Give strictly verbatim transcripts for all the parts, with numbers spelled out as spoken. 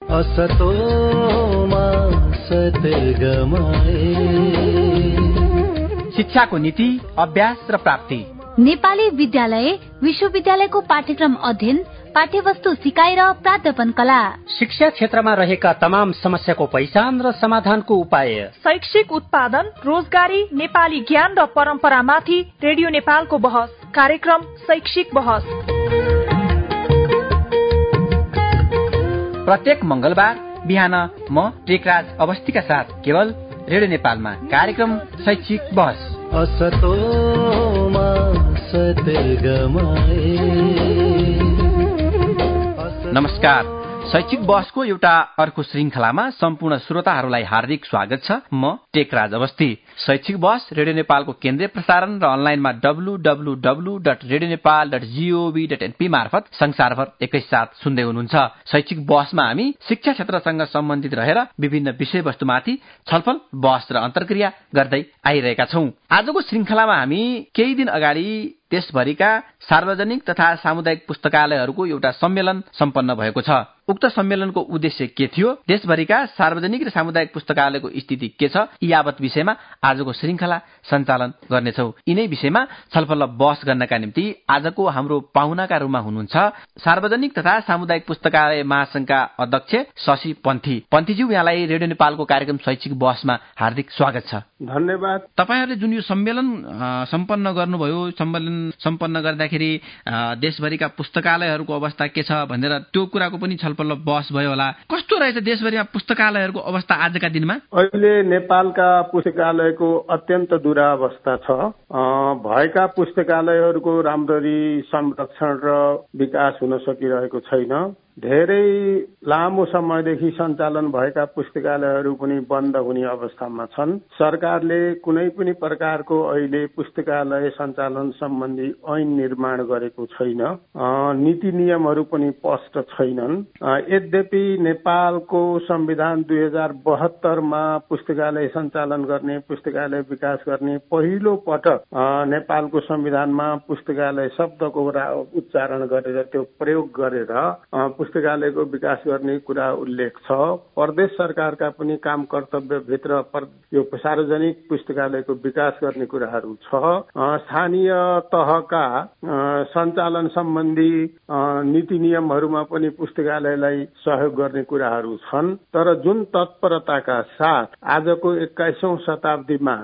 शिक्षाको नीति, अभ्यास र प्राप्ति। नेपाली विद्यालय विश्वविद्यालयको पाठ्यक्रम अध्ययन, पाठ्यवस्तु सिकाइ र प्राध्यापन कला। शिक्षा क्षेत्रमा रहेका तमाम समस्याको पहिचान र समाधानको उपाय। शैक्षिक उत्पादन, रोजगारी, नेपाली ज्ञान र परम्परामाथि रेडियो नेपालको बहस। कार्यक्रम शैक्षिक बहस प्रत्येक मंगलबार बिहान म टेकराज अवस्थीका साथ केवल रेडियो नेपालमा कार्यक्रम शैक्षिक बहस। नमस्कार, शैक्षिक बहसको एउटा अर्को श्रृंखलामा सम्पूर्ण श्रोताहरूलाई हार्दिक स्वागत छ। म टेकराज अवस्थी। शैक्षिक बहस रेडियो नेपालको केन्द्रीय प्रसारण र अनलाइनमा W W W dot radio Nepal dot G O V dot N P मार्फत संसारभर एकैसाथ सुन्दै हुनुहुन्छ। शैक्षिक बहसमा हामी शिक्षा क्षेत्रसँग सम्बन्धित रहेर विभिन्न विषयवस्तुमाथि छलफल, बहस र अन्तर्क्रिया गर्दै आइरहेका छौं। आजको श्रृंखलामा हामी केही दिन अगाडि देशभरिका सार्वजनिक तथा सामुदायिक पुस्तकालयहरूको एउटा सम्मेलन सम्पन्न भएको छ। उक्त सम्मेलनको उद्देश्य के थियो, देशभरिका सार्वजनिक र सामुदायिक पुस्तकालयको स्थिति के छ, यी यावत विषयमा आजको श्रृंखला सञ्चालन गर्नेछौ। यिनै विषयमा छलफल बहस गर्नका निम्ति आजको हाम्रो पाहुनाका रूपमा हुनुहुन्छ सार्वजनिक तथा सामुदायिक पुस्तकालय महासंघका अध्यक्ष शशि पन्थी। पन्थीज्यू, यहाँलाई रेडियो नेपालको कार्यक्रम शैक्षिक बहसमा हार्दिक स्वागत छ। धन्यवाद। तपाईहरुले जुन यो सम्मेलन सम्पन्न गर्नुभयो, सम्मेलन सम्पन्न गर्दाखेरि देशभरिका पुस्तकालयहरूको अवस्था के छ भनेर त्यो कुराको पनि छलफल बहस भयो होला। कस्तो रहेछ देशभरिमा पुस्तकालयहरूको अवस्था आजका दिनमा? अहिले नेपालका पुस्तकालयको अत्यन्त दुरावस्था छ। भएका पुस्तकालयहरूको राम्ररी संरक्षण र विकास हुन सकिरहेको छैन। धेरै लामो समयदेखि सञ्चालन भएका पुस्तकालयहरू पनि बन्द हुने अवस्थामा छन्। सरकारले कुनै पनि प्रकारको अहिले पुस्तकालय सञ्चालन सम्बन्धी ऐन निर्माण गरेको छैन। नीति नियमहरू पनि स्पष्ट छैनन्। यद्यपि नेपालको संविधान दुई हजार बहत्तरमा पुस्तकालय सञ्चालन गर्ने, पुस्तकालय विकास गर्ने पहिलो पटक नेपालको संविधानमा पुस्तकालय शब्दको उच्चारण गरेर त्यो प्रयोग गरेर पुस्तकालयको विकास गर्ने कुरा उल्लेख छ। प्रदेश सरकारका पनि काम कर्तव्यभित्र यो सार्वजनिक पुस्तकालयको विकास गर्ने कुराहरू छ। स्थानीय तहका सञ्चालन सम्बन्धी नीति नियमहरूमा पनि पुस्तकालयलाई सहयोग गर्ने कुराहरू छन्। तर जुन तत्परताका साथ आजको एक्काइसौं शताब्दीमा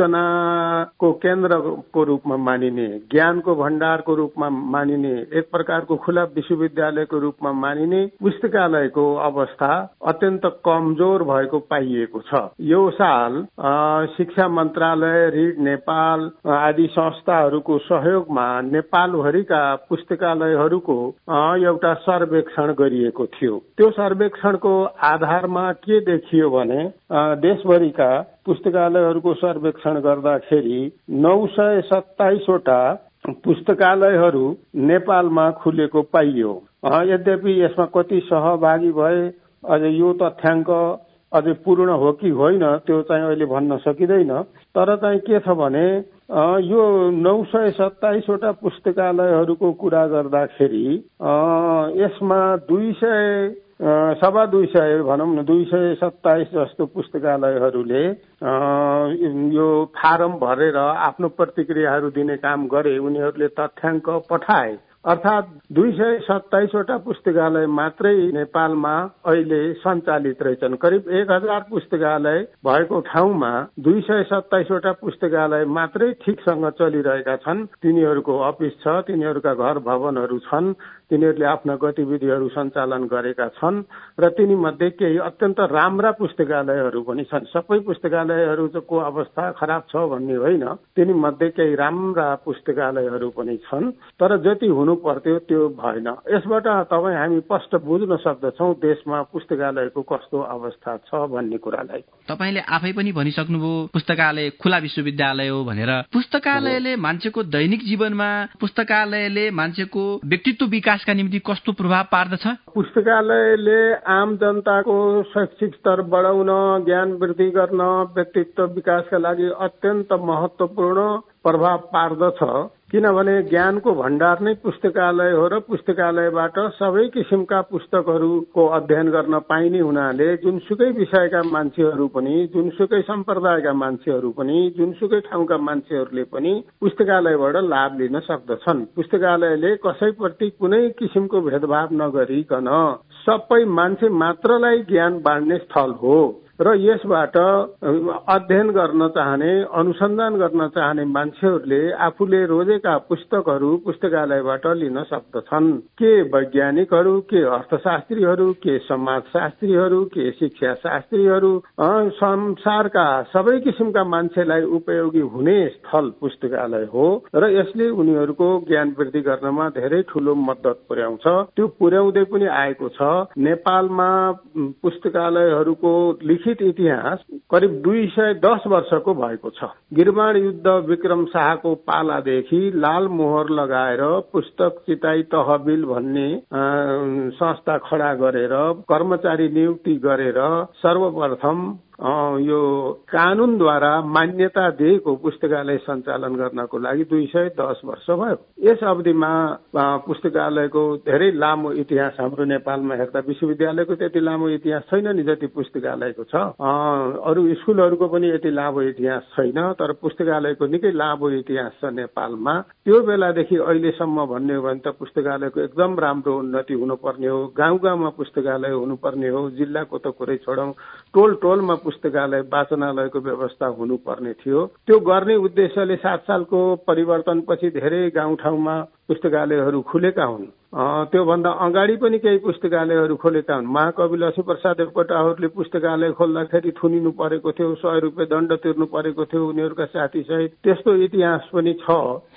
सूचनाको केन्द्रको रूपमा मानिने, ज्ञानको भण्डारको रूपमा मानिने, एक प्रकारको खुला विश्वविद्यालयको रूपमा मानिने पुस्तकालयको अवस्था अत्यन्त कमजोर भएको पाइएको छ। यो साल शिक्षा मन्त्रालय, रीड नेपाल आदि संस्थाहरूको सहयोगमा नेपालभरिका पुस्तकालयहरूको एउटा सर्वेक्षण गरिएको थियो। त्यो सर्वेक्षणको आधारमा के देखियो भने देशभरिका पुस्तकालयहरूको सर्वेक्षण गर्दाखेरि नौ सय सत्ताइसवटा पुस्तकालयहरू नेपालमा खुलेको पाइयो। यद्यपि यसमा कति सहभागी भए अझै यो तथ्याङ्क अझै पूर्ण हो कि होइन त्यो चाहिँ अहिले भन्न सकिँदैन। तर चाहिँ के छ भने यो नौ सय सत्ताइसवटा पुस्तकालयहरूको कुरा गर्दाखेरि यसमा दुई सय सवा दुई सय भनौँ न दुई सय सत्ताइस जस्तो पुस्तकालयहरूले यो फारम भरेर आफ्नो प्रतिक्रियाहरू दिने काम गरे। उनीहरूले तथ्याङ्क पठाए। अर्थात् दुई सय सत्ताइसवटा पुस्तकालय मात्रै नेपालमा अहिले सञ्चालित रहेछन्। करिब एक हजार पुस्तकालय भएको ठाउँमा दुई सय सत्ताइसवटा पुस्तकालय मात्रै ठिकसँग चलिरहेका छन्। तिनीहरूको अफिस छ, तिनीहरूका घर भवनहरू छन्, तिनीहरूले आफ्ना गतिविधिहरू सञ्चालन गरेका छन् र तिनीमध्ये केही अत्यन्त राम्रा पुस्तकालयहरू पनि छन्। सबै पुस्तकालयहरूको अवस्था खराब छ भन्ने होइन, तिनीमध्ये केही राम्रा पुस्तकालयहरू पनि छन्। तर जति हुनु पर्थ्यो त्यो भएन। यसबाट तपाईँ हामी स्पष्ट बुझ्न सक्दछौँ देशमा पुस्तकालयको कस्तो अवस्था छ भन्ने कुरालाई। तपाईँले आफै पनि भनिसक्नुभयो पुस्तकालय खुला विश्वविद्यालय हो भनेर। पुस्तकालयले मान्छेको दैनिक जीवनमा, पुस्तकालयले मान्छेको व्यक्तित्व विकासका निम्ति कस्तो प्रभाव पार्दछ? पुस्तकालयले आम जनताको शैक्षिक स्तर बढाउन, ज्ञान वृद्धि गर्न, व्यक्तित्व विकासका लागि अत्यन्त महत्त्वपूर्ण प्रभाव पार्दछ। किनभने ज्ञानको भण्डार नै पुस्तकालय हो र पुस्तकालयबाट सबै किसिमका पुस्तकहरूको अध्ययन गर्न पाइने हुनाले जुनसुकै विषयका मान्छेहरू पनि, जुनसुकै सम्प्रदायका मान्छेहरू पनि, जुनसुकै ठाउँका मान्छेहरूले पनि पुस्तकालयबाट लाभ लिन सक्दछन्। पुस्तकालयले कसैप्रति कुनै किसिमको भेदभाव नगरिकन सबै मान्छे मात्रलाई ज्ञान बाँड्ने स्थल हो र यसबाट अध्ययन गर्न चाहने, अनुसन्धान गर्न चाहने मान्छेहरूले आफूले रोजेका पुस्तकहरू पुस्तकालयबाट लिन सक्दछन्। के वैज्ञानिकहरू, के अर्थशास्त्रीहरू, के समाजशास्त्रीहरू, के शिक्षा शास्त्रीहरू, संसारका सबै किसिमका मान्छेलाई उपयोगी हुने स्थल पुस्तकालय हो र यसले उनीहरूको ज्ञान वृद्धि गर्नमा धेरै ठूलो मद्दत पुर्याउँछ। त्यो पुर्याउँदै पनि आएको छ। नेपालमा पुस्तकालयहरूको लिखित इतिहास करिब दुई सय दस वर्षको भएको छ। गिरवाण युद्ध विक्रम शाहको पालादेखि लाल मोहर लगाएर पुस्तक चिताई तहबिल भन्ने संस्था खडा गरेर कर्मचारी नियुक्ति गरेर सर्वप्रथम यो कानूनद्वारा मान्यता दिएको पुस्तकालय सञ्चालन गर्नको लागि दुई सय दस वर्ष भयो। यस अवधिमा पुस्तकालयको धेरै लामो इतिहास हाम्रो नेपालमा हेर्दा विश्वविद्यालयको त्यति लामो इतिहास छैन नि जति पुस्तकालयको छ। अरू स्कुलहरूको पनि यति लामो इतिहास छैन, तर पुस्तकालयको निकै लामो इतिहास छ नेपालमा। त्यो बेलादेखि अहिलेसम्म भन्ने हो भने त पुस्तकालयको एकदम राम्रो उन्नति हुनुपर्ने हो। गाउँ गाउँमा पुस्तकालय हुनुपर्ने हो। जिल्लाको त कुरै छोडौँ, टोल टोलमा पुस्तकालय वाचनालयको व्यवस्था हुनुपर्ने थियो। त्यो गर्ने उद्देश्यले सात सालको परिवर्तनपछि धेरै गाउँठाउँमा पुस्तकालयहरू खुलेका हुन्। त्योभन्दा अगाडि पनि केही पुस्तकालयहरू खोलेका हुन्। महाकवि लक्ष्मीप्रसाद देवकोटाहरूले पुस्तकालय खोल्दाखेरि थुनिनु परेको थियो, सय रुपियाँ दण्ड तिर्नु परेको थियो उनीहरूका साथी सहित। त्यस्तो इतिहास पनि छ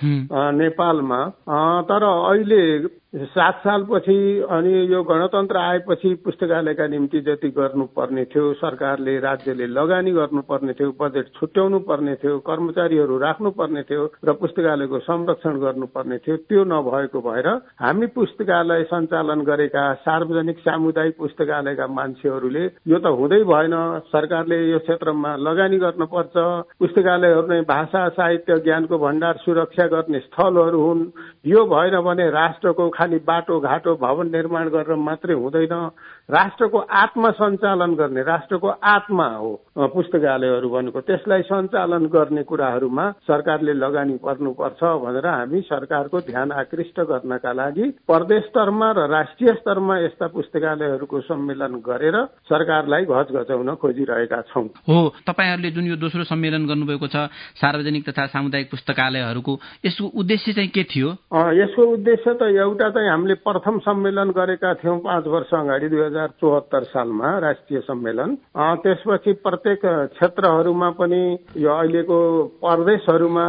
नेपालमा। तर अहिले सात सालपछि अनि यो गणतन्त्र आएपछि पुस्तकालयका निम्ति जति गर्नुपर्ने थियो सरकारले, राज्यले लगानी गर्नुपर्ने थियो, बजेट छुट्याउनु पर्ने थियो, कर्मचारीहरू राख्नुपर्ने थियो र पुस्तकालयको संरक्षण गर्नुपर्ने थियो, त्यो नभएको भएर हामी पुस्तकालय सञ्चालन गरेका सार्वजनिक सामुदायिक पुस्तकालयका मान्छेहरूले यो त हुँदै भएन, सरकारले यो क्षेत्रमा लगानी गर्नुपर्छ, पुस्तकालयहरू नै भाषा साहित्य ज्ञानको भण्डार सुरक्षा गर्ने स्थलहरू हुन्। यो भएन भने राष्ट्रको खाली बाटो घाटो भवन निर्माण गरेर मात्रै हुँदैन, राष्ट्रको आत्मा सञ्चालन गर्ने, राष्ट्रको आत्मा हो पुस्तकालयहरू भनेको। त्यसलाई सञ्चालन गर्ने कुराहरूमा सरकारले लगानी पर्नुपर्छ भनेर हामी सरकारको ध्यान आकृष्ट गर्नका लागि प्रदेश स्तरमा र राष्ट्रिय स्तरमा यस्ता पुस्तकालयहरूको सम्मेलन गरेर सरकारलाई घचघचाउन खोजिरहेका छौँ। हो, तपाईहरूले जुन यो दोस्रो सम्मेलन गर्नुभएको छ सार्वजनिक तथा सामुदायिक पुस्तकालयहरूको, यसको उद्देश्य चाहिँ के थियो? यसको उद्देश्य त एउटा चाहिँ हामीले प्रथम सम्मेलन गरेका थियौँ पाँच वर्ष अगाडि दुई हजार चौहत्तर सालमा राष्ट्रिय सम्मेलन। त्यसपछि प्रत्येक क्षेत्रहरूमा पनि यो अहिलेको प्रदेशहरूमा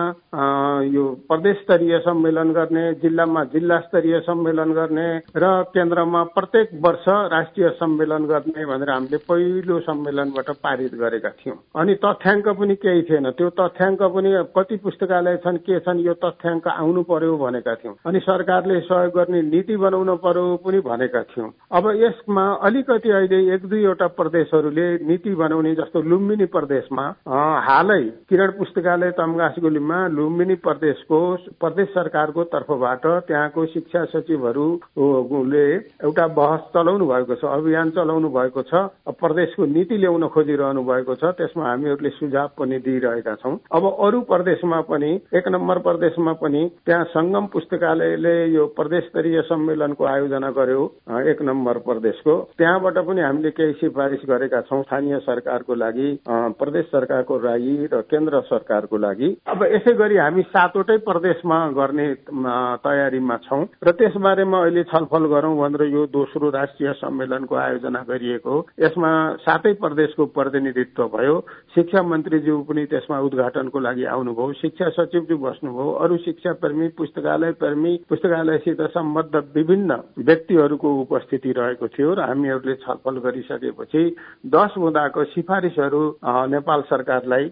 यो प्रदेश स्तरीय सम्मेलन गर्ने, जिल्लामा जिल्ला स्तरीय सम्मेलन गर्ने र केन्द्रमा प्रत्येक वर्ष राष्ट्रिय सम्मेलन गर्ने भनेर हामीले पहिलो सम्मेलनबाट पारित गरेका थियौँ। अनि तथ्याङ्क पनि केही थिएन, त्यो तथ्याङ्क पनि कति पुस्तकालय छन् के छन् यो तथ्याङ्क आउनु पर्यो भनेका थियौँ। अनि सरकारले सहयोग गर्ने नीति बनाउनु पर्यो पनि भनेका थियौँ। अब यसमा अलिकति अहिले एक दुईवटा प्रदेशहरूले नीति बनाउने, जस्तो लुम्बिनी प्रदेशमा हालै किरण पुस्तकालय तमगासगुलीमा लुम्बिनी प्रदेशको प्रदेश सरकारको तर्फबाट त्यहाँको शिक्षा सचिवहरूले एउटा बहस चलाउनु भएको छ, अभियान चलाउनु भएको छ, प्रदेशको नीति ल्याउन खोजिरहनु भएको छ। त्यसमा हामीहरूले सुझाव पनि दिइरहेका छौँ। अब अरू प्रदेशमा पनि, एक नम्बर प्रदेशमा पनि त्यहाँ संगम पुस्तकालयले यो प्रदेश स्तरीय सम्मेलनको आयोजना गर्यो एक नम्बर प्रदेशको, त्यहाँबाट पनि हामीले केही सिफारिस गरेका छौँ स्थानीय सरकारको लागि, प्रदेश सरकारको लागि र केन्द्र सरकारको लागि। अब यसै गरी हामी सातवटै प्रदेशमा गर्ने तयारीमा छौँ र त्यसबारेमा अहिले छलफल गरौँ भनेर यो दोस्रो राष्ट्रिय सम्मेलनको आयोजना गरिएको। यसमा सातै प्रदेशको प्रतिनिधित्व भयो। शिक्षा मन्त्रीज्यू पनि त्यसमा उद्घाटनको लागि आउनुभयो, शिक्षा सचिवज्यू बस्नुभयो, अरू शिक्षा प्रेमी, पुस्तकालय प्रेमी, पुस्तकालयसित सम्बद्ध विभिन्न व्यक्तिहरूको उपस्थिति रहेको थियो र हामीहरूले छलफल गरिसकेपछि दस बुँदाको सिफारिस सिफारिसहरू नेपाल सरकारलाई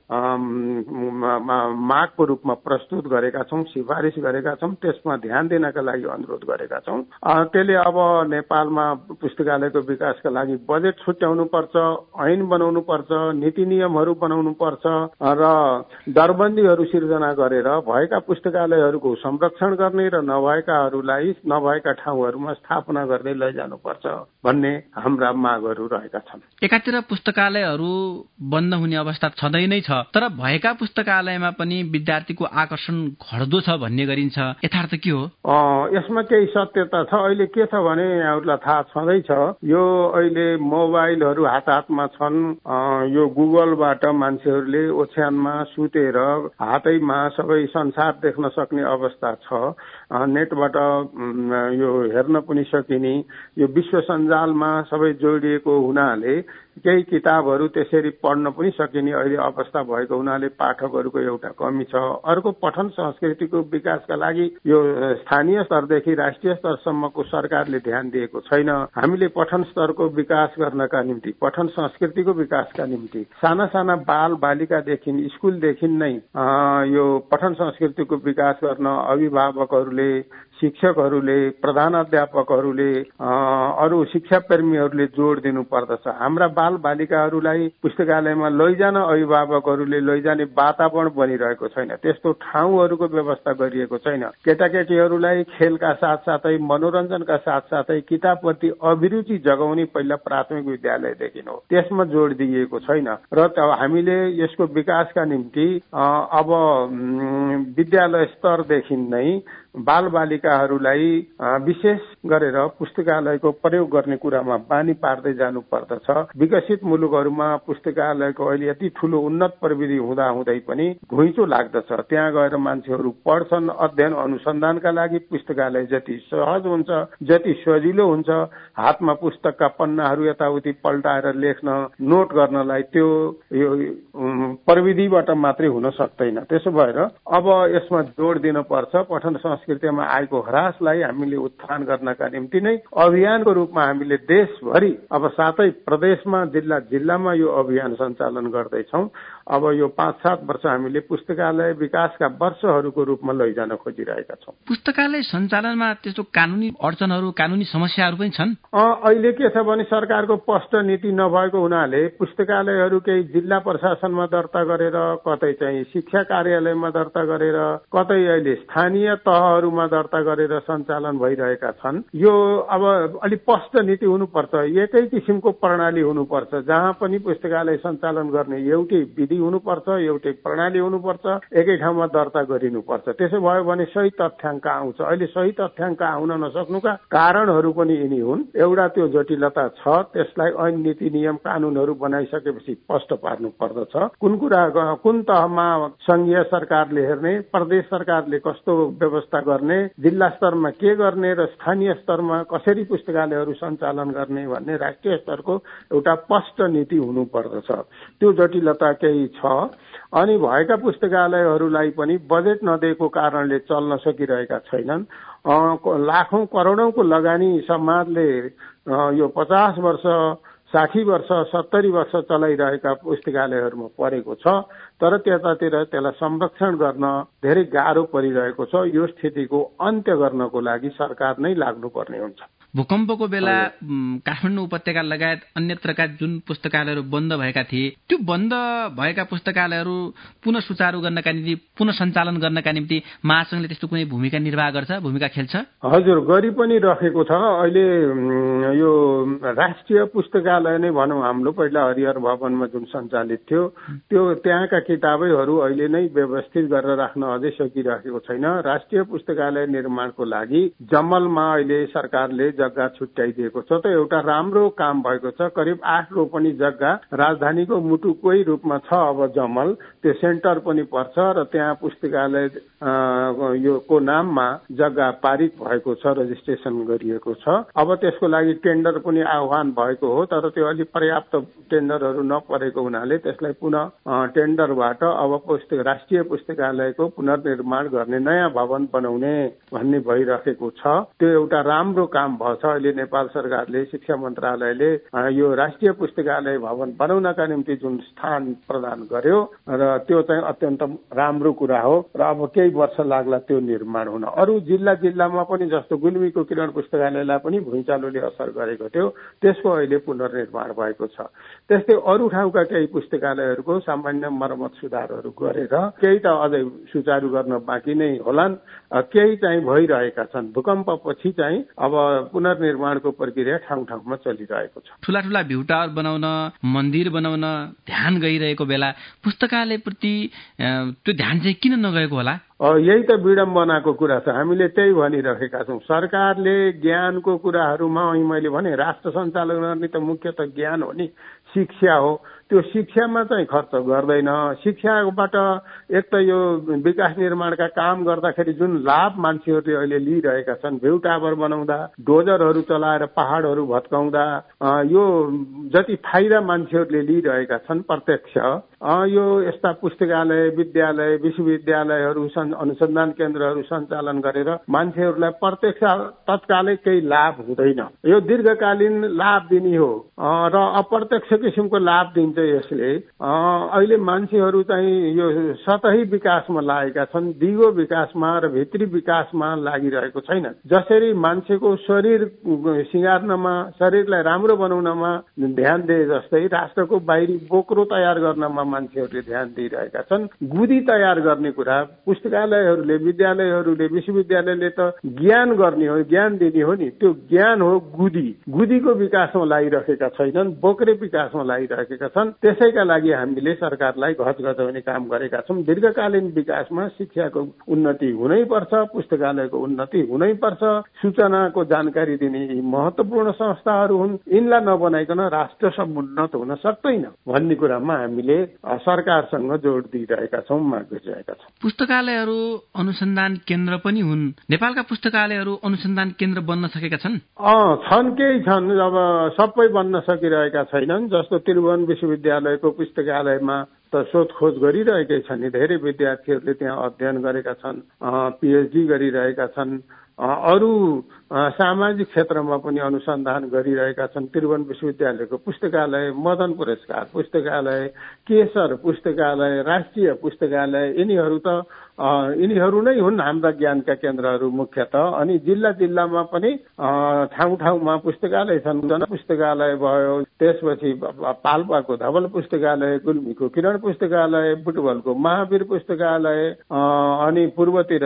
मागको रूपमा प्रस्तुत गरेका छौँ, सिफारिस गरेका छौँ, त्यसमा ध्यान दिनका लागि अनुरोध गरेका छौँ। त्यसले अब नेपालमा पुस्तकालयको विकासका लागि बजेट छुट्याउनु पर्छ, ऐन बनाउनु पर्छ, नीति नियमहरू बनाउनु पर्छ र दरबन्दीहरू सिर्जना गरेर भएका पुस्तकालयहरूको संरक्षण गर्ने र नभएकाहरूलाई नभएका ठाउँहरूमा स्थापना गर्दै लैजानुपर्छ भन्ने हाम्रा मागहरू रहेका छन्। एकातिर पुस्तकालयहरू बन्द हुने अवस्था छँदै नै छ, तर भएका पुस्तकालयमा पनि विद्यार्थीको आकर्षण घट्दो छ भन्ने गरिन्छ। यथार्थ के हो? यसमा केही सत्यता छ। अहिले के छ भने यहाँहरूलाई थाहा छँदैछ, यो अहिले मोबाइलहरू हात हातमा छन्। यो गुगलबाट मान्छेहरूले ओछ्यानमा सुतेर हातैमा सबै संसार देख्न सक्ने अवस्था छ। नेटबाट यो हेर्न पनि सकिने, यो विश्व सञ्जालमा सबै जोडिएको हुनाले केही किताबहरू त्यसरी पढ्न पनि सकिने अहिले अवस्था भएको हुनाले पाठकहरूको एउटा कमी छ। अर्को, पठन संस्कृतिको विकासका लागि यो स्थानीय स्तरदेखि राष्ट्रिय स्तरसम्मको सरकारले ध्यान दिएको छैन। हामीले पठन स्तरको विकास गर्नका निम्ति, पठन संस्कृतिको विकासका निम्ति साना साना बाल बालिकादेखि स्कुलदेखि नै यो पठन संस्कृतिको विकास गर्न अभिभावकहरूले, शिक्षकहरूले, प्रधानाध्यापकहरूले, अरू शिक्षा प्रेमीहरूले जोड दिनु पर्दछ। हाम्रा बाल बालिकाहरूलाई पुस्तकालयमा लैजान अभिभावकहरूले लैजाने वातावरण बनिरहेको छैन, त्यस्तो ठाउँहरूको व्यवस्था गरिएको छैन। केटाकेटीहरूलाई खेलका साथसाथै मनोरञ्जनका साथसाथै किताबप्रति अभिरुचि जगाउने पहिला प्राथमिक विद्यालयदेखि हो, त्यसमा जोड दिइएको छैन। र हामीले यसको विकासका निम्ति अब विद्यालय स्तरदेखि नै बाल बालिकाहरूलाई विशेष गरेर पुस्तकालयको प्रयोग गर्ने कुरामा बानी पार्दै जानु पर्दछ। विकसित मुलुकहरूमा पुस्तकालयको अहिले यति ठूलो उन्नत प्रविधि हुँदा हुँदै पनि घुइँचो लाग्दछ। त्यहाँ गएर मान्छेहरू पढ्छन्। अध्ययन अनुसन्धानका लागि पुस्तकालय जति सहज हुन्छ, जति सजिलो हुन्छ, हातमा पुस्तकका पन्नाहरू यताउति पल्टाएर लेख्न, नोट गर्नलाई त्यो यो प्रविधिबाट मात्रै हुन सक्दैन। त्यसो भएर अब यसमा जोड दिनुपर्छ। पठन संस्कृतिमा आएको ह्रासलाई हामीले उत्थान गर्नका निम्ति नै अभियानको रूपमा हामीले देशभरि, अब सातै प्रदेशमा, जिल्ला जिल्लामा यो अभियान सञ्चालन गर्दैछौँ। अब यो पाँच सात वर्ष हामीले पुस्तकालय विकासका वर्षहरूको रूपमा लैजान खोजिरहेका छौँ। पुस्तकालय सञ्चालनमा त्यस्तो कानुनी अडचनहरू, कानुनी समस्याहरू पनि छन्। अहिले के छ भने सरकारको स्पष्ट नीति नभएको हुनाले पुस्तकालयहरू केही जिल्ला प्रशासनमा दर्ता गरेर, कतै चाहिँ शिक्षा कार्यालयमा दर्ता गरेर, कतै अहिले स्थानीय तहहरूमा दर्ता गरेर सञ्चालन भइरहेका छन्। यो अब अलिक स्पष्ट नीति हुनुपर्छ, एकै किसिमको प्रणाली हुनुपर्छ, जहाँ पनि पुस्तकालय सञ्चालन गर्ने एउटै विधि हुनुपर्छ, एउटै प्रणाली हुनुपर्छ, एकै ठाउँमा दर्ता गरिनुपर्छ। त्यसो भयो भने सही तथ्याङ्क आउँछ। अहिले सही तथ्याङ्क आउन नसक्नुका कारणहरू पनि यिनी हुन्। एउटा त्यो जटिलता छ, त्यसलाई ऐन नीति नियम कानूनहरू बनाइसकेपछि स्पष्ट पार्नु पर्दछ। कुन कुरा कुन तहमा संघीय सरकारले हेर्ने, प्रदेश सरकारले कस्तो व्यवस्था गर्ने, जिल्ला स्तरमा के गर्ने र स्थानीय स्तरमा कसरी पुस्तकालयहरू सञ्चालन गर्ने भन्ने राष्ट्रिय स्तरको एउटा स्पष्ट नीति हुनु पर्दछ। त्यो जटिलता केही छ। अनि भएका पुस्तकालयहरूलाई पनि बजेट नदिएको कारणले चल्न सकिरहेका छैनन्। लाखौं करोडौंको लगानी समाजले यो पचास वर्ष, साठी वर्ष, सत्तरी वर्ष चलाइरहेका पुस्तकालयहरूमा परेको छ। तर त्यतातिर त्यसलाई संरक्षण गर्न धेरै गाह्रो परिरहेको छ। यो स्थितिको अन्त्य गर्नको लागि सरकार नै लाग्नुपर्ने हुन्छ। भूकम्पको बेला काठमाडौँ उपत्यका लगायत अन्यत्रका जुन पुस्तकालयहरू बन्द भएका थिए, त्यो बन्द भएका पुस्तकालयहरू पुनः सुचारू गर्नका निम्ति, पुनः सञ्चालन गर्नका निम्ति महासंघले त्यस्तो कुनै भूमिका निर्वाह गर्छ, भूमिका खेल्छ? हजुर, गरी पनि रहेको छ। अहिले यो राष्ट्रिय पुस्तकालय नै भनौँ, हाम्रो पहिला हरिहर भवनमा जुन सञ्चालित थियो, त्यो त्यहाँका किताबैहरू अहिले नै व्यवस्थित गरेर राख्न अझै सकिरहेको छैन। राष्ट्रिय पुस्तकालय निर्माणको लागि जमलमा अहिले सरकारले जग्गा छुट्याइदिएको छ। त एउटा राम्रो काम भएको छ। करिब आठ रोपनी जग्गा राजधानीको मुटुकै रूपमा छ। अब जमल त्यो सेन्टर पनि पर्छ र त्यहाँ पुस्तकालय यो को नाममा जग्गा पारित भएको छ, रजिस्ट्रेसन गरिएको छ। अब त्यसको लागि टेन्डर पनि आह्वान भएको हो, तर त्यो अलि पर्याप्त टेन्डरहरू नपरेको हुनाले त्यसलाई पुनः टेन्डरबाट अब पुस्तक राष्ट्रिय पुस्तकालयको पुनर्निर्माण गर्ने, नयाँ भवन बनाउने भन्ने भइरहेको छ। त्यो एउटा राम्रो काम छ। अहिले नेपाल सरकारले शिक्षा मन्त्रालयले यो राष्ट्रिय पुस्तकालय भवन बनाउनका निम्ति जुन स्थान प्रदान गर्यो र त्यो चाहिँ अत्यन्त राम्रो कुरा हो र अब केही वर्ष लाग्ला त्यो निर्माण हुन। अरू जिल्ला जिल्लामा पनि जस्तो गुल्मीको किरण पुस्तकालयलाई पनि भुइँचालोले असर गरेको थियो, त्यसको अहिले पुनर्निर्माण भएको छ। त्यस्तै अरू ठाउँका केही पुस्तकालयहरूको सामान्य मर्मत सुधारहरू गरेर केही त अझै सुचारू गर्न बाँकी नै होलान्, केही चाहिँ भइरहेका छन्। भूकम्पपछि चाहिँ अब पुनर्निर्माणको प्रक्रिया ठाउँ ठाउँमा चलिरहेको छ। ठुला ठुला भ्युटावर बनाउन, मन्दिर बनाउन ध्यान गइरहेको बेला पुस्तकालयप्रति त्यो ध्यान चाहिँ किन नगएको होला? यही त विडम्बनाको कुरा छ। हामीले त्यही भनिरहेका छौँ। सरकारले ज्ञानको कुराहरूमा मैले भने राष्ट्र सञ्चालन गर्ने त मुख्यत ज्ञान हो नि, शिक्षा हो। त्यो शिक्षामा चाहिँ खर्च गर्दैन। शिक्षाबाट एक त यो विकास निर्माणका काम गर्दाखेरि जुन लाभ मान्छेहरूले अहिले लिइरहेका छन्, भ्यू टावर बनाउँदा, डोजरहरू चलाएर पहाडहरू भत्काउँदा यो जति फाइदा मान्छेहरूले लिइरहेका छन् प्रत्यक्ष, यो यस्ता पुस्तकालय, विद्यालय, विश्वविद्यालयहरू, अनुसन्धान केन्द्रहरू सञ्चालन गरेर मान्छेहरूलाई प्रत्यक्ष तत्कालै केही लाभ हुँदैन। यो दीर्घकालीन लाभ दिने हो र अप्रत्यक्ष किसिमको लाभ दिन्छ यसले। अहिले मान्छेहरू चाहिँ यो सतही विकासमा लागेका छन्, दिगो विकासमा र भित्री विकासमा लागिरहेको छैन। जसरी मान्छेको शरीर सिँगार्नमा, शरीरलाई राम्रो बनाउनमा ध्यान दिए जस्तै राष्ट्रको बाहिरी बोक्रो तयार गर्नमा मान्छेहरूले ध्यान दिइरहेका छन्। गुदी तयार गर्ने कुरा पुस्तकालयहरूले, विद्यालयहरूले, विश्वविद्यालयले त ज्ञान गर्ने हो, ज्ञान दिने हो नि, त्यो ज्ञान हो गुदी। गुदीको विकासमा लागिरहेका छैनन्, बोक्रे विकासमा लागिरहेका छन्। त्यसैका लागि हामीले सरकारलाई घचघचाउने काम गरेका छौँ। दीर्घकालीन विकासमा शिक्षाको उन्नति हुनैपर्छ, पुस्तकालयको उन्नति हुनैपर्छ। सूचनाको जानकारी दिने महत्त्वपूर्ण संस्थाहरू हुन्, यिनलाई नबनाइकन राष्ट्र समुन्नत हुन सक्दैन भन्ने कुरामा हामीले सरकारसँग जोड दिइरहेका छौँ, माग गरिरहेका छौँ। पुस्तकालयहरू अनुसन्धान केन्द्र पनि हुन्। नेपालका पुस्तकालयहरू अनुसन्धान केन्द्र बन्न सकेका छन्? अँ छन्, केही छन्। अब सबै बन्न सकिरहेका छैनन्। जस्तो त्रिभुवन विश्वविद्यालयको पुस्तकालयमा त सोधखोज गरिरहेकै छन्। धेरै विद्यार्थीहरूले त्यहाँ अध्ययन गरेका छन्, पिएचडी गरिरहेका छन्। अरू सामाजिक क्षेत्रमा पनि अनुसन्धान गरिरहेका छन्। त्रिभुवन विश्वविद्यालयको पुस्तकालय, मदन पुरस्कार पुस्तकालय, केशर पुस्तकालय, राष्ट्रिय पुस्तकालय, यिनीहरू त यिनीहरू नै हुन् हाम्रा ज्ञानका केन्द्रहरू मुख्यतः। अनि जिल्ला जिल्लामा पनि ठाउँ ठाउँमा पुस्तकालय छन्। जन पुस्तकालय भयो, त्यसपछि पाल्पाको धवल पुस्तकालय, गुल्मीको किरण पुस्तकालय, बुटवलको महावीर पुस्तकालय, अनि पूर्वतिर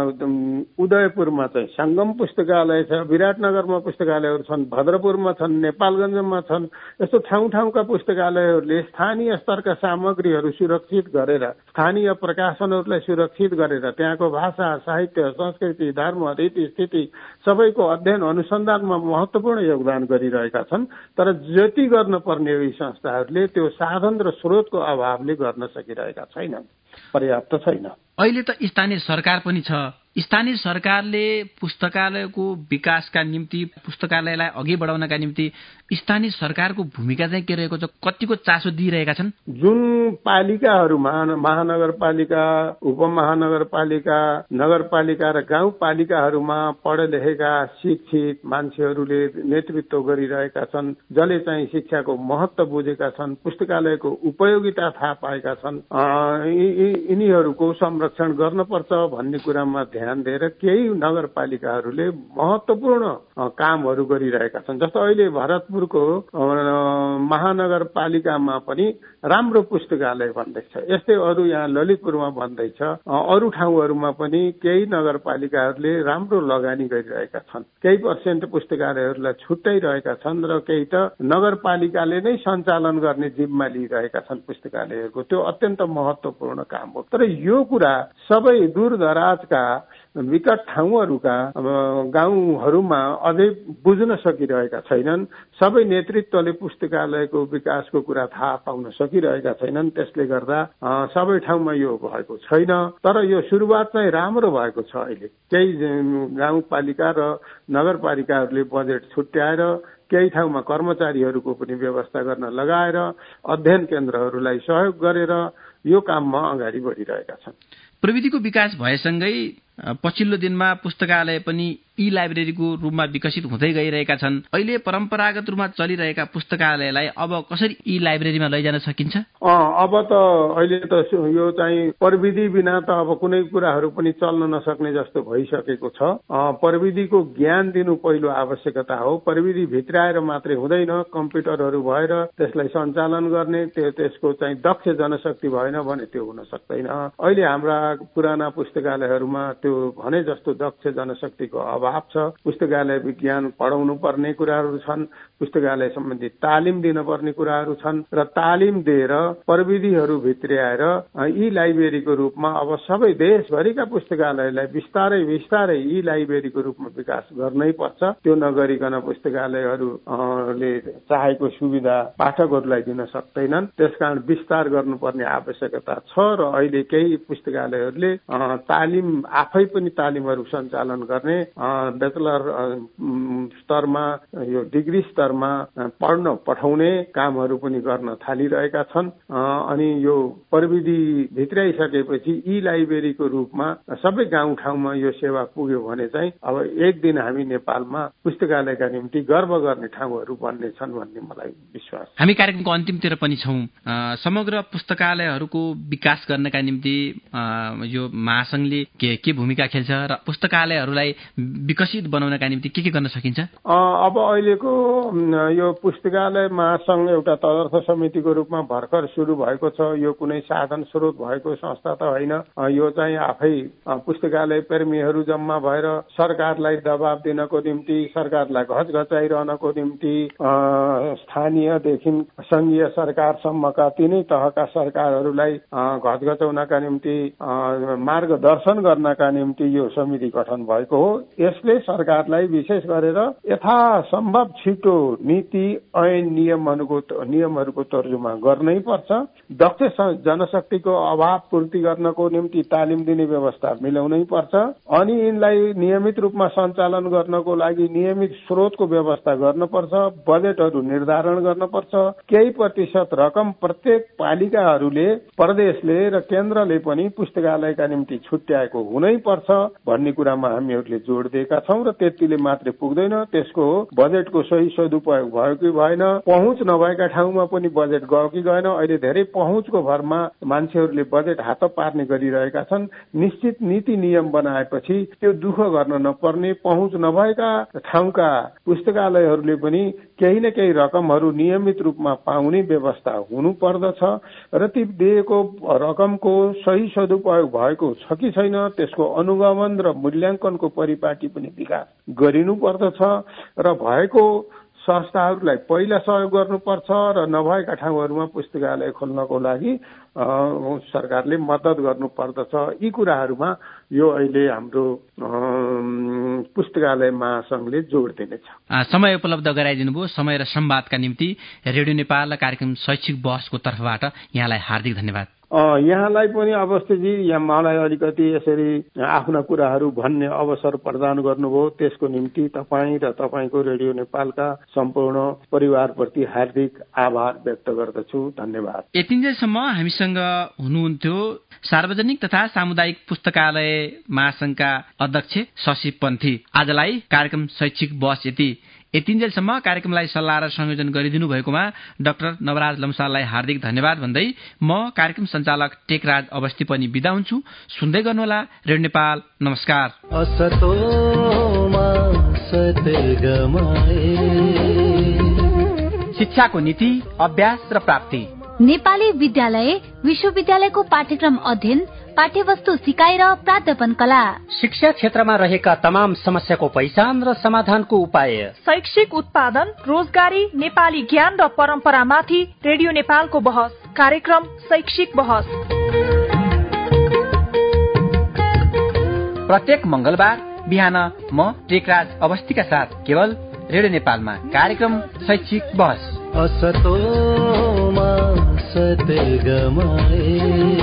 उदयपुरमा चाहिँ सङ्गम पुस्तकालय छ, विराटनगरमा पुस्तकालयहरू छन्, भद्रपुरमा छन्, नेपालगञ्जमा छन्। यस्तो ठाउँ ठाउँका पुस्तकालयहरूले स्थानीय स्तरका सामग्रीहरू सुरक्षित गरेर, स्थानीय प्रकाशनहरूलाई सुरक्षित गरेर त्यहाँको भाषा, साहित्य, संस्कृति, धर्म, रीति स्थिति सबैको अध्ययन अनुसन्धानमा महत्त्वपूर्ण योगदान गरिरहेका छन्। तर जति गर्न पर्ने यी संस्थाहरूले त्यो साधन र स्रोतको अभावले गर्न सकिरहेका छैनन्, पर्याप्त छैन। अहिले त स्थानीय सरकार पनि छ। स्थानीय सरकारले पुस्तकालयको विकासका निम्ति, पुस्तकालयलाई अघि बढाउनका निम्ति स्थानीय सरकारको भूमिका चाहिँ के रहेको छ? कतिको चासो दिइरहेका छन्? जुन पालिकाहरूमा महानगरपालिका, उपमहानगरपालिका, नगरपालिका र गाउँपालिकाहरूमा पढे लेखेका शिक्षित मान्छेहरूले नेतृत्व गरिरहेका छन्, जसले चाहिँ शिक्षाको महत्त्व बुझेका छन्, पुस्तकालयको उपयोगिता थाहा पाएका छन्, यिनीहरूको संरक्षण गर्नुपर्छ भन्ने कुरामा ध्यान दिएर केही नगरपालिकाहरूले महत्त्वपूर्ण कामहरू गरिरहेका छन्। जस्तो अहिले भरतपुरको महानगरपालिकामा पनि राम्रो पुस्तकालय बन्दैछ। यस्तै अरू यहाँ ललितपुरमा बन्दैछ। अरू ठाउँहरूमा पनि केही नगरपालिकाहरूले राम्रो लगानी गरिरहेका छन्। केही पर्सेन्ट पुस्तकालयहरूलाई छुट्याइरहेका छन् र केही त नगरपालिकाले नै सञ्चालन गर्ने जिम्मा लिइरहेका छन् पुस्तकालयहरूको। त्यो अत्यन्त महत्त्वपूर्ण काम हो। तर यो कुरा सबै दूरदराजका विकट ठाउँहरूका गाउँहरूमा अझै बुझ्न सकिरहेका छैनन्। सबै नेतृत्वले पुस्तकालयको विकासको कुरा थाहा पाउन सकिरहेका छैनन्। त्यसले गर्दा सबै ठाउँमा यो भएको छैन। तर यो सुरुवात चाहिँ राम्रो भएको छ। अहिले केही गाउँपालिका र नगरपालिकाहरूले बजेट छुट्याएर केही ठाउँमा कर्मचारीहरूको पनि व्यवस्था गर्न लगाएर अध्ययन केन्द्रहरूलाई सहयोग गरेर यो काममा अगाडि बढिरहेका छन्। प्रविधिको विकास भएसँगै पछिल्लो दिनमा पुस्तकालय पनि ई लाइब्रेरीको रूपमा विकसित हुँदै गइरहेका छन्। अहिले परम्परागत रूपमा चलिरहेका पुस्तकालयलाई अब कसरी ई लाइब्रेरीमा लैजान सकिन्छ? अब त अहिले त यो चाहिँ प्रविधि बिना त अब कुनै कुराहरू पनि चल्न नसक्ने जस्तो भइसकेको छ। प्रविधिको ज्ञान दिनु पहिलो आवश्यकता हो। प्रविधि भित्राएर मात्रै हुँदैन, कम्प्युटरहरू भएर त्यसलाई सञ्चालन गर्ने त्यसको चाहिँ दक्ष जनशक्ति भएन भने त्यो हुन सक्दैन। अहिले हाम्रा पुराना पुस्तकालयहरूमा त्यो भने जस्तो दक्ष जनशक्तिको अभाव छ। पुस्तकालय विज्ञान पढाउनु पर्ने कुराहरू छन्, पुस्तकालय सम्बन्धी तालिम दिनुपर्ने कुराहरू छन् र तालिम दिएर प्रविधिहरू भित्र्याएर यी लाइब्रेरीको रूपमा अब सबै देशभरिका पुस्तकालयलाई बिस्तारै बिस्तारै यी लाइब्रेरीको रूपमा विकास गर्नै पर्छ। त्यो नगरिकन पुस्तकालयहरूले चाहेको सुविधा पाठकहरूलाई दिन सक्दैनन्। त्यसकारण विस्तार गर्नुपर्ने आवश्यकता छ र अहिले केही पुस्तकालयहरूले तालिम आफै पनि तालिमहरू सञ्चालन गर्ने ब्याचलर स्तरमा यो डिग्री स्तरमा पढ्न पठाउने कामहरू पनि गर्न थालिरहेका छन्। अनि यो प्रविधि भित्राइसकेपछि यी लाइब्रेरीको रूपमा सबै गाउँठाउँमा यो सेवा पुग्यो भने चाहिँ अब एक दिन हामी नेपालमा पुस्तकालयका निम्ति गर्व गर्ने ठाउँहरू बन्ने छन् भन्ने मलाई विश्वास। हामी कार्यक्रमको अन्तिमतिर पनि छौँ। समग्र पुस्तकालयहरूको विकास गर्नका निम्ति यो महासंघले के के भूमिका खेल्छ र पुस्तकालयहरूलाई विकसित बनाउनका निम्ति के के गर्न सकिन्छ? अब अहिलेको यो पुस्तकालय महासंघ एउटा तदर्थ समितिको रूपमा भर्खर सुरु भएको छ। यो कुनै साधन स्रोत भएको संस्था त होइन। यो चाहिँ आफै पुस्तकालय प्रेमीहरू जम्मा भएर सरकारलाई दबाब दिनको निम्ति, सरकारलाई घचघचाइरहनको निम्ति स्थानीयदेखि संघीय सरकारसम्मका तिनै तहका सरकारहरूलाई घचघचाउनका निम्ति, मार्गदर्शन गर्नका निम्ति यो समिति गठन भएको हो। यसले सरकारलाई विशेष गरेर यथासम्भव छिटो नीति ऐन नियमहरूको नियमहरूको तर्जुमा गर्नै पर्छ। दक्ष जनशक्तिको अभाव पूर्ति गर्नको निम्ति तालिम दिने व्यवस्था मिलाउनै पर्छ। अनि यिनलाई नियमित रूपमा सञ्चालन गर्नको लागि नियमित स्रोतको व्यवस्था गर्नुपर्छ। बजेटहरू निर्धारण गर्नुपर्छ। केही प्रतिशत रकम प्रत्येक पालिकाहरूले, प्रदेशले र केन्द्रले पनि पुस्तकालयका निम्ति छुट्याएको हुनै पर्छ भन्ने कुरामा हामीहरूले जोड दिएका छौँ। र त्यतिले मात्रै पुग्दैन, त्यसको बजेटको सही सदुपयोग भयो कि भएन, पहुँच नभएका ठाउँमा पनि बजेट गयो कि गएन। अहिले धेरै पहुँचको भरमा मान्छेहरूले बजेट हात पार्ने गरिरहेका छन्। निश्चित नीति नियम बनाएपछि त्यो दुःख गर्न नपर्ने, पहुँच नभएका ठाउँका पुस्तकालयहरूले पनि केही न केही रकमहरू नियमित रूपमा पाउने व्यवस्था हुनु पर्दछ। र ती दिएको रकमको सही सदुपयोग भएको छ कि छैन त्यसको अनुगमन र मूल्याङ्कनको परिपाटी पनि विकास गरिनु पर्दछ। र भएको संस्थाहरूलाई पहिला सहयोग गर्नुपर्छ र नभएका ठाउँहरूमा पुस्तकालय खोल्नको लागि सरकारले मद्दत गर्नुपर्दछ। यी कुराहरूमा यो अहिले हाम्रो पुस्तकालय महासंघले जोड दिनेछ। समय उपलब्ध गराइदिनु भयो। समय र संवादका निम्ति रेडियो नेपाल र कार्यक्रम शैक्षिक बहसको तर्फबाट यहाँलाई हार्दिक धन्यवाद। यहाँलाई पनि अवस्थीजी यहाँ मलाई अलिकति यसरी आफ्ना कुराहरू भन्ने अवसर प्रदान गर्नुभयो, त्यसको निम्ति तपाईँ र तपाईँको रेडियो नेपालका सम्पूर्ण परिवारप्रति हार्दिक आभार व्यक्त गर्दछु। धन्यवाद। यतिन्जेलसम्म हामीसँग हुनुहुन्थ्यो सार्वजनिक तथा सामुदायिक पुस्तकालय महासंघका अध्यक्ष शशि पन्थी। आजलाई कार्यक्रम शैक्षिक बहस यति यतिन्जेलसम्म कार्यक्रमलाई सल्लाह र संयोजन गरिदिनु भएकोमा डाक्टर नवराज लम्साललाई हार्दिक धन्यवाद भन्दै म कार्यक्रम सञ्चालक टेकराज अवस्थी पनि बिदा हुन्छु। सुन्दै गर्नुहोला रेडियो नेपाल। नमस्कार। शिक्षाको नीति, अभ्यास र प्राप्ति, नेपाली विद्यालय विश्वविद्यालयको पाठ्यक्रम अध्ययन, पाठ्यवस्तु सिकाइ र प्राध्यापन कला, शिक्षा क्षेत्रमा रहेका तमाम समस्याको पहिचान र समाधानको उपाय, शैक्षिक उत्पादन, रोजगारी, नेपाली ज्ञान र परम्परामाथि रेडियो नेपालको बहस। कार्यक्रम शैक्षिक बहस प्रत्येक मंगलबार बिहान म टेकराज अवस्थीका साथ केवल रेडियो नेपालमा कार्यक्रम शैक्षिक बहस। असतोमा सते गमाए